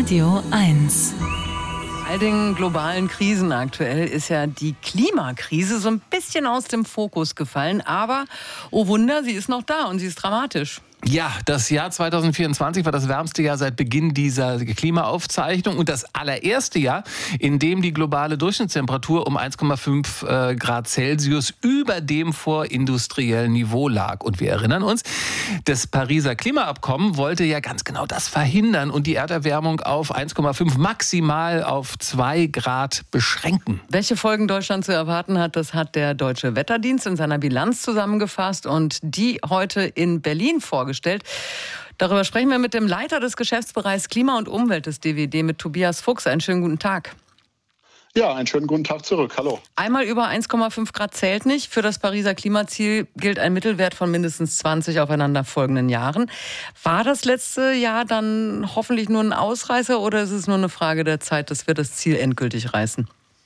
Radio 1. All den globalen Krisen aktuell ist ja die Klimakrise so ein bisschen aus dem Fokus gefallen. Aber, oh Wunder, sie ist noch da und sie ist dramatisch. Ja, das Jahr 2024 war das wärmste Jahr seit Beginn dieser Klimaaufzeichnung und das allererste Jahr, in dem die globale Durchschnittstemperatur um 1,5 Grad Celsius über dem vorindustriellen Niveau lag. Und wir erinnern uns, das Pariser Klimaabkommen wollte ja ganz genau das verhindern und die Erderwärmung auf 1,5 maximal auf 2 Grad beschränken. Welche Folgen Deutschland zu erwarten hat, das hat der Deutsche Wetterdienst in seiner Bilanz zusammengefasst und die heute in Berlin vorgestellt. Darüber sprechen wir mit dem Leiter des Geschäftsbereichs Klima und Umwelt des DWD, mit Tobias Fuchs. Einen schönen guten Tag. Ja, einen schönen guten Tag zurück. Hallo. Einmal über 1,5 Grad zählt nicht. Für das Pariser Klimaziel gilt ein Mittelwert von mindestens 20 aufeinanderfolgenden Jahren. War das letzte Jahr dann hoffentlich nur ein Ausreißer oder ist es nur eine Frage der Zeit, dass wir das Ziel endgültig reißen?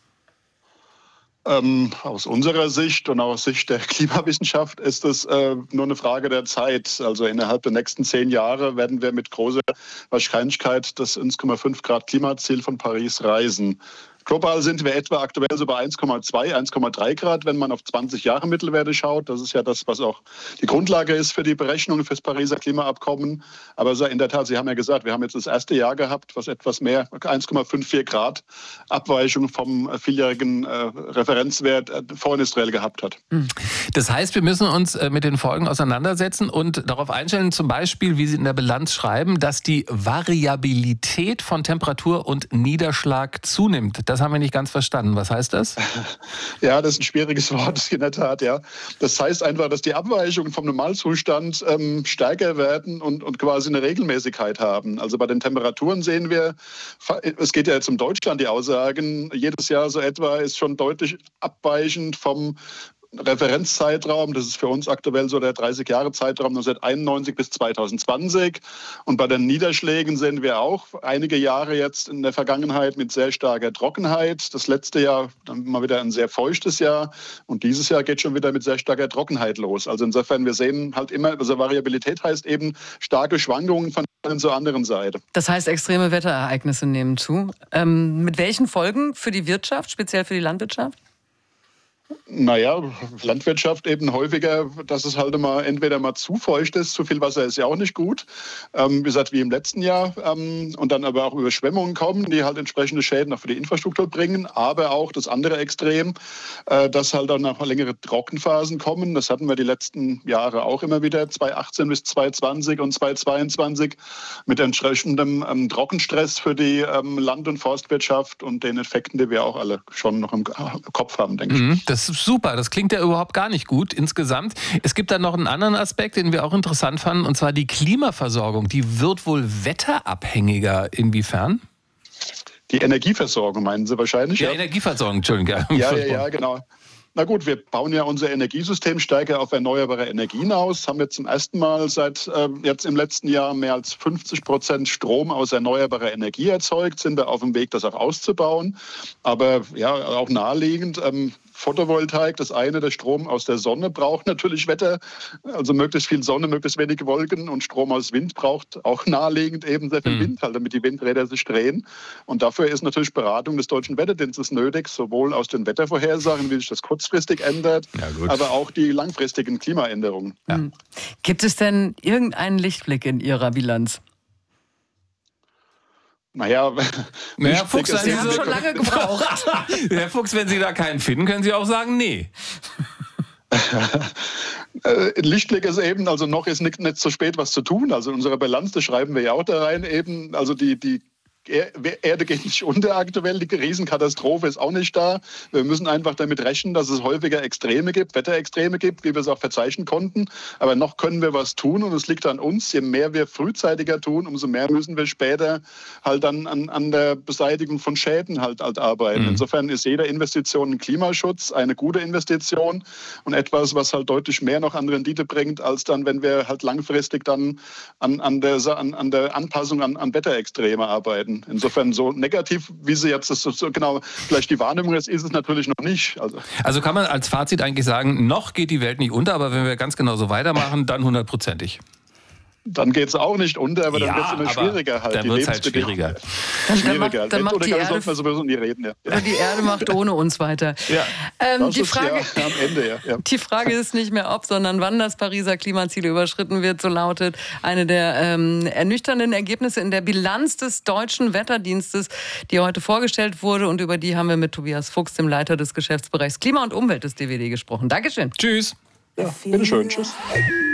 Aus unserer Sicht und aus Sicht der Klimawissenschaft ist es nur eine Frage der Zeit. Also innerhalb der nächsten 10 Jahre werden wir mit großer Wahrscheinlichkeit das 1,5 Grad Klimaziel von Paris reißen. Global sind wir etwa aktuell so bei 1,2, 1,3 Grad, wenn man auf 20 Jahre Mittelwerte schaut. Das ist ja das, was auch die Grundlage ist für die Berechnungen für das Pariser Klimaabkommen. Aber in der Tat, Sie haben ja gesagt, wir haben jetzt das erste Jahr gehabt, was etwas mehr, 1,54 Grad Abweichung vom vieljährigen Referenzwert vorindustriell gehabt hat. Das heißt, wir müssen uns mit den Folgen auseinandersetzen und darauf einstellen, zum Beispiel, wie Sie in der Bilanz schreiben, dass die Variabilität von Temperatur und Niederschlag zunimmt. Das haben wir nicht ganz verstanden. Was heißt das? Ja, das ist ein schwieriges Wort, in der Tat, ja. Das heißt einfach, dass die Abweichungen vom Normalzustand stärker werden und quasi eine Regelmäßigkeit haben. Also bei den Temperaturen sehen wir, es geht ja jetzt um Deutschland, die Aussagen, jedes Jahr so etwa ist schon deutlich abweichend vom Referenzzeitraum, das ist für uns aktuell so der 30-Jahre-Zeitraum 1991 bis 2020. Und bei den Niederschlägen sehen wir auch einige Jahre jetzt in der Vergangenheit mit sehr starker Trockenheit. Das letzte Jahr dann mal wieder ein sehr feuchtes Jahr und dieses Jahr geht schon wieder mit sehr starker Trockenheit los. Also insofern, wir sehen halt immer, also Variabilität heißt eben starke Schwankungen von einer zur anderen Seite. Das heißt, extreme Wetterereignisse nehmen zu. Mit welchen Folgen für die Wirtschaft, speziell für die Landwirtschaft? Naja, Landwirtschaft eben häufiger, dass es halt immer entweder mal zu feucht ist, zu viel Wasser ist ja auch nicht gut, wie gesagt, wie im letzten Jahr, und dann aber auch Überschwemmungen kommen, die halt entsprechende Schäden auch für die Infrastruktur bringen, aber auch das andere Extrem, dass halt dann auch längere Trockenphasen kommen, das hatten wir die letzten Jahre auch immer wieder, 2018 bis 2020 und 2022, mit entsprechendem Trockenstress für die Land- und Forstwirtschaft und den Effekten, die wir auch alle schon noch im Kopf haben, denke ich. Das ist super, das klingt ja überhaupt gar nicht gut insgesamt. Es gibt dann noch einen anderen Aspekt, den wir auch interessant fanden, und zwar die Klimaversorgung. Die wird wohl wetterabhängiger. Inwiefern? Die Energieversorgung meinen Sie wahrscheinlich? Ja, Energieversorgung, Entschuldigung. Ja, genau. Na gut, wir bauen ja unser Energiesystem stärker auf erneuerbare Energien aus, haben jetzt zum ersten Mal seit jetzt im letzten Jahr mehr als 50% Strom aus erneuerbarer Energie erzeugt, sind wir auf dem Weg, das auch auszubauen. Aber ja, auch naheliegend, Photovoltaik, das eine, der Strom aus der Sonne braucht natürlich Wetter, also möglichst viel Sonne, möglichst wenig Wolken, und Strom aus Wind braucht auch naheliegend eben sehr viel Wind, halt, damit die Windräder sich drehen. Und dafür ist natürlich Beratung des Deutschen Wetterdienstes nötig, sowohl aus den Wettervorhersagen, wie sich das kurzfristig ändert, aber auch die langfristigen Klimaänderungen. Ja. Gibt es denn irgendeinen Lichtblick in Ihrer Bilanz? Naja, Herr Fuchs, Sie haben schon lange gebraucht. Herr Fuchs, wenn Sie da keinen finden, können Sie auch sagen, nee. Lichtblick ist eben, also noch ist nicht zu spät, was zu tun. Also in unserer Bilanz, das schreiben wir ja auch da rein, eben, also die Erde geht nicht unter aktuell, die Riesenkatastrophe ist auch nicht da. Wir müssen einfach damit rechnen, dass es häufiger Extreme gibt, Wetterextreme gibt, wie wir es auch verzeichnen konnten. Aber noch können wir was tun und es liegt an uns. Je mehr wir frühzeitiger tun, umso mehr müssen wir später halt dann an der Beseitigung von Schäden halt arbeiten. Insofern ist jede Investition in Klimaschutz eine gute Investition und etwas, was halt deutlich mehr noch an Rendite bringt, als dann, wenn wir halt langfristig dann an der Anpassung an Wetterextreme arbeiten. Insofern so negativ, wie sie jetzt das so genau vielleicht die Wahrnehmung ist, ist es natürlich noch nicht. Also kann man als Fazit eigentlich sagen, noch geht die Welt nicht unter, aber wenn wir ganz genau so weitermachen, dann 100%ig. Dann geht es auch nicht unter, aber dann wird es immer schwieriger halt. Dann wird es halt schwieriger. Dann macht die Erde, sollten wir sowieso nie reden. Ja. Oder die Erde macht ohne uns weiter. Ja. Die Frage, am Ende, ja. Die Frage ist nicht mehr ob, sondern wann das Pariser Klimaziel überschritten wird. So lautet eine der ernüchternden Ergebnisse in der Bilanz des Deutschen Wetterdienstes, die heute vorgestellt wurde. Und über die haben wir mit Tobias Fuchs, dem Leiter des Geschäftsbereichs Klima und Umwelt des DWD, gesprochen. Dankeschön. Tschüss. Ja, bitteschön. Tschüss.